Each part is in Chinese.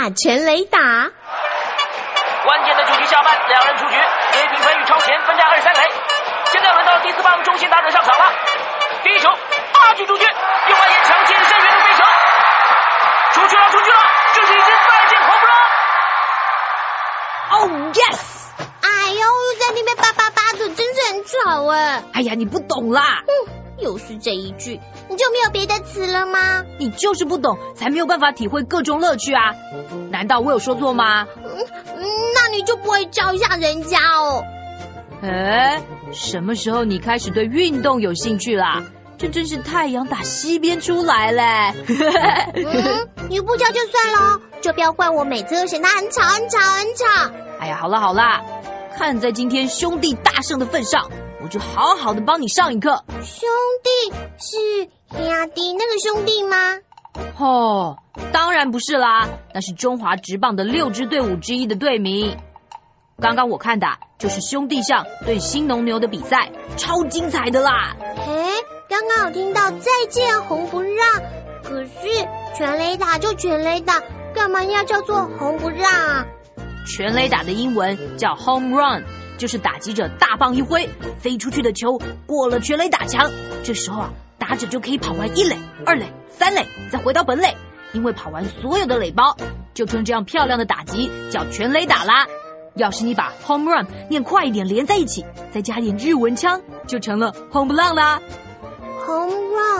大全垒打。 关键的9局下半，2人出局，追平分与超前分占2、3垒。现在轮到第4棒中线打者上场了。第一球8局出局，右外野强肩深远的飞球，出去了，这是一支再见home Oh run。 yes！ 哎呦，在那边叭叭叭的，真是很吵哎。 哎呀，你不懂啦。 又是这一句，你就没有别的词了吗？ 你就是不懂，才没有办法体会各种乐趣啊！难道我有说错吗？ 那你就不会教一下人家哦？ 什么时候你开始对运动有兴趣啦？这真是太阳打西边出来嘞！ 你不教就算了，就不要怪我每次都嫌他很吵。 哎呀，好啦，看在今天兄弟大胜的份上，我就好好的帮你上一课。 兄弟是兄弟那个兄弟吗？ 当然不是啦，那是中华职棒的6支队伍之一的队名。刚刚我看的就是兄弟象对新农牛的比赛，超精彩的啦。 刚刚有听到再见红不让，可是全垒打就全垒打，干嘛要叫做红不让啊？ 全垒打的英文叫 home run， 就是打击者大棒一挥，飞出去的球过了全垒打墙，这时候打者就可以跑完1垒、2垒、3垒，再回到本垒，因为跑完所有的垒包，就称这样漂亮的打击叫全垒打啦。要是你把 home run 念快一点连在一起，再加点日文腔，就成了 home run 啦。 home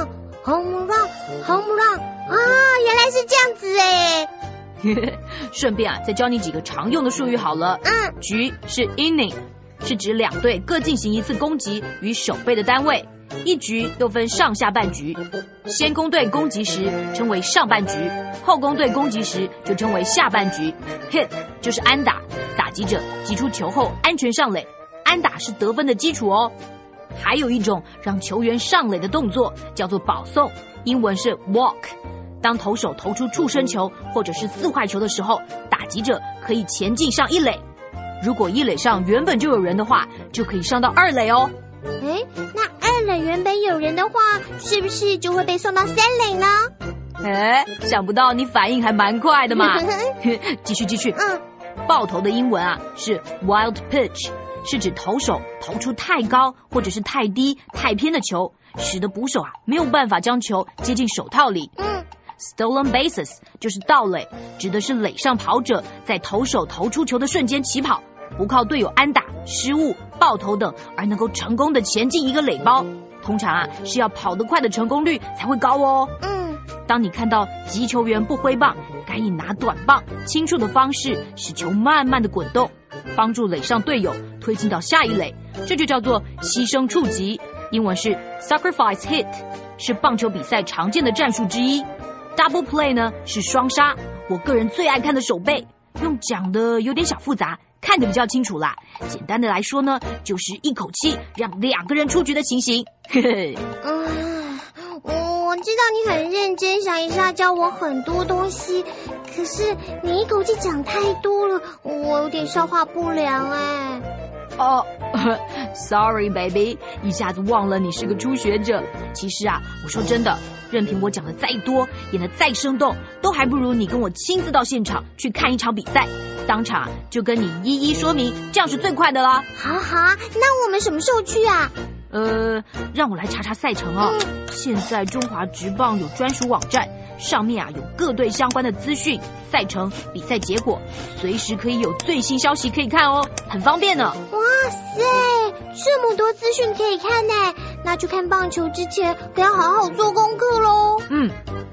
run 啊，原来是这样子哎。 顺便再教你几个常用的术语好了。局是 inning， 是指2队各进行1次攻击与守备的单位。1局又分上下半局，先攻队攻击时称为上半局，后攻队攻击时就称为下半局。Hit 就是安打，打击者击出球后安全上垒，安打是得分的基础哦。还有一种让球员上垒的动作叫做保送，英文是 walk。当投手投出触身球或者是4坏球的时候，打击者可以前进上1垒。如果1垒上原本就有人的话，就可以上到2垒哦。 那2垒原本有人的话，是不是就会被送到3垒呢？ 想不到你反应还蛮快的嘛。继续。爆头的英文是 wild pitch， 是指投手投出太高或者是太低、太偏的球，使得捕手没有办法将球接进手套里。Stolen bases 就是盗垒，指的是垒上跑者在投手投出球的瞬间起跑，不靠队友安打、失误、爆头等而能够成功的前进一个垒包，通常是要跑得快的成功率才会高哦。当你看到击球员不挥棒，该以拿短棒轻触的方式使球慢慢的滚动，帮助垒上队友推进到下一垒，这就叫做牺牲触击，英文是 sacrifice hit， 是棒球比赛常见的战术之一。Double play 呢是双杀，我个人最爱看的手背，用讲的有点小复杂，看得比较清楚啦。简单的来说呢，就是一口气让2个人出局的情形。 我知道你很认真，想一下教我很多东西，可是你一口气讲太多了，我有点消化不良哎。 Sorry baby， 一下子忘了你是个初学者。其实我说真的，任凭我讲的再多，演的再生动，都还不如你跟我亲自到现场去看一场比赛，当场就跟你一一说明，这样是最快的啦。 好那我们什么时候去啊？ 让我来查赛程哦。现在中华职棒有专属网站，上面有各队相关的资讯、赛程、比赛结果，随时可以有最新消息可以看哦，很方便呢。 哇塞，这么多资讯可以看呢！那去看棒球之前，可要好好做功课咯。